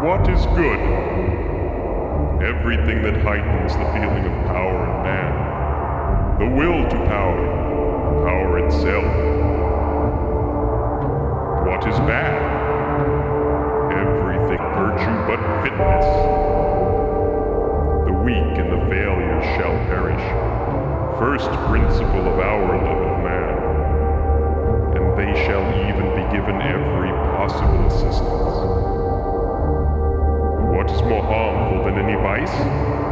What is good? Everything that heightens the feeling of power in man. The will to power. Power itself. What is bad? Everything virtue but fitness. The weak and the failures shall perish. First principle of our love of man. And they shall even be given every possible assistance. What is more harmful than any vice?